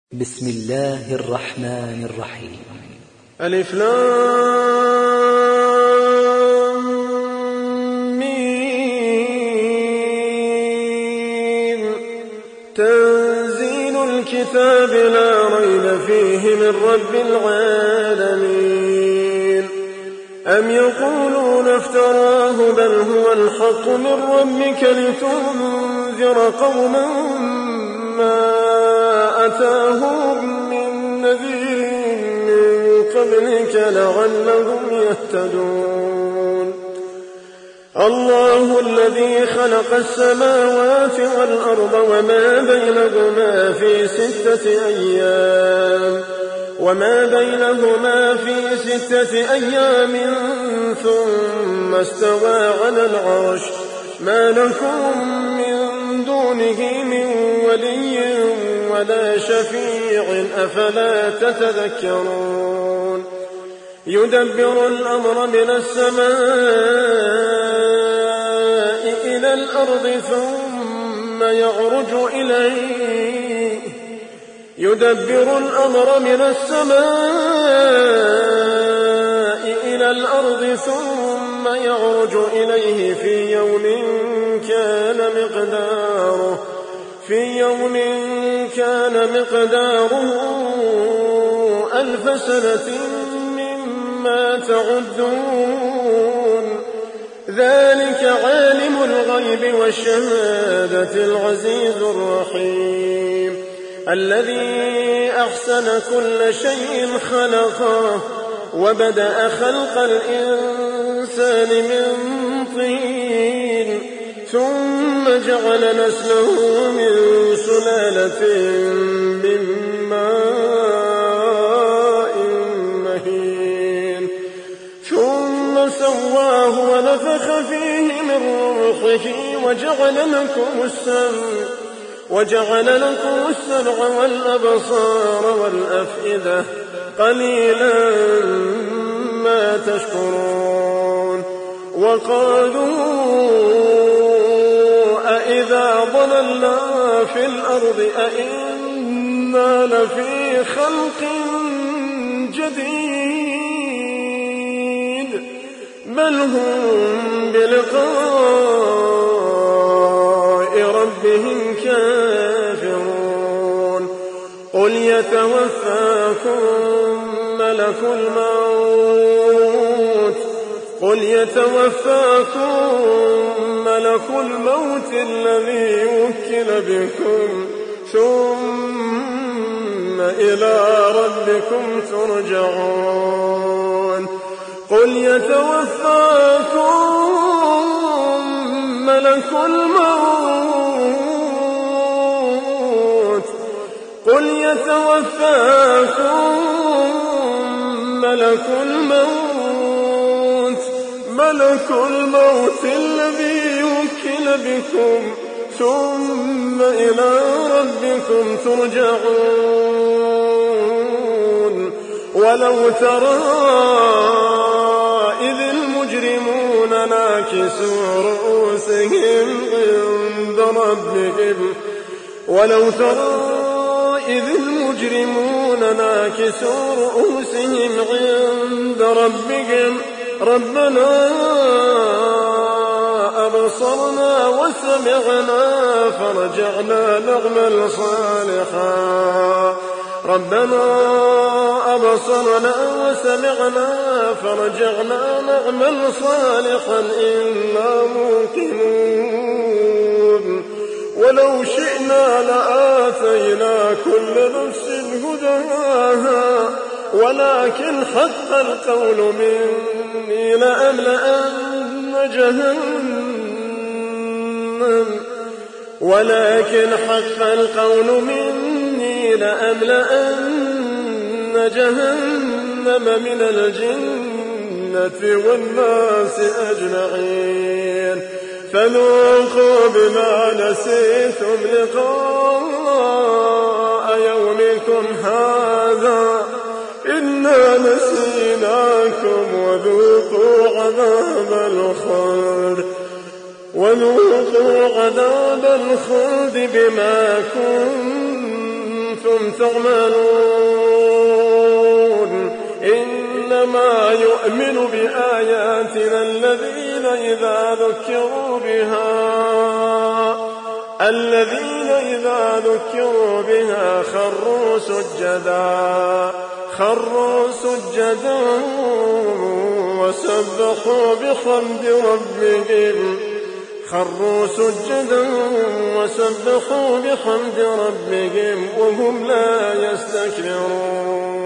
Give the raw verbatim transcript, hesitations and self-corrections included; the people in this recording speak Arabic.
بسم الله الرحمن الرحيم. ألف لام ميم. تنزيل الكتاب لا ريب فيه من رب العالمين. أم يقولون افتراه بل هو الحق من ربك لتنذر قوما ما أتاهم من نذير من قبلك لعلهم يهتدون. الله الذي خلق السماوات والأرض وما بينهما في ستة أيام وما بينهما في ستة أيام ثم استوى على العرش ما لكم من دونه من ولي ولا شفيع أفلا تتذكرون. يدبر الأمر من السماء إلى الأرض ثم يعرج إليه يدبر الأمر من السماء إلى الأرض ثم يعرج إليه في يوم كان مقداره في يوم كان مقداره ألف سنة مما تعدون. ذلك عالم الغيب والشهادة العزيز الرحيم الذي أحسن كل شيء خلقه وبدأ خلق الإنسان من طين ثم جعل نسله من سلالة من ماء مهين ثم سواه ونفخ فيه من روحه وجعل لكم السمع وجعل لكم السمع والأبصار والأفئدة قليلا ما تشكرون. وقالوا أإذا ضللنا في الأرض أإنا لفي خلق جديد بل هم بلقاء ربهم كافرون. قل يتوفاكم ملك الموت قل يتوفاكم ملك الموت الذي وكل بكم ثم إلى ربكم ترجعون. قل يتوفاكم ملك الموت قل يتوفاكم ملك الموت ملك الموت الذي وكل بكم ثم إلى ربكم ترجعون. ولو ترى إذ المجرمون ناكسوا رؤوسهم عند ربهم ولو ترى إذ المجرمون ناكسوا رؤوسهم عند ربهم ربنا أبصرنا وسمعنا فرجعنا نعمل صالحا ربنا أبصرنا وسمعنا فرجعنا نعمل صالحا إنا موقنون. ولو شئنا لآتينا كل نفس هداها ولكن حق القول مني لأملأن جهنم ولكن حق القول مني لأملأن جهنم من الجنة والناس أجمعين. فذوقوا بما نسيتم لقاء يومكم هذا إنا نسيناكم وذوقوا عذاب الخلد وذوقوا عذاب الخلد بما كنتم كنتم تعملون إنما يؤمن بآياتنا الذين إذا ذكروا بها الذين إذا ذكروا بها خروا سجدا خروا سجدا وسبحوا بحمد ربهم خروا سجدا وسبحوا بحمد ربهم وهم لا يستكبرون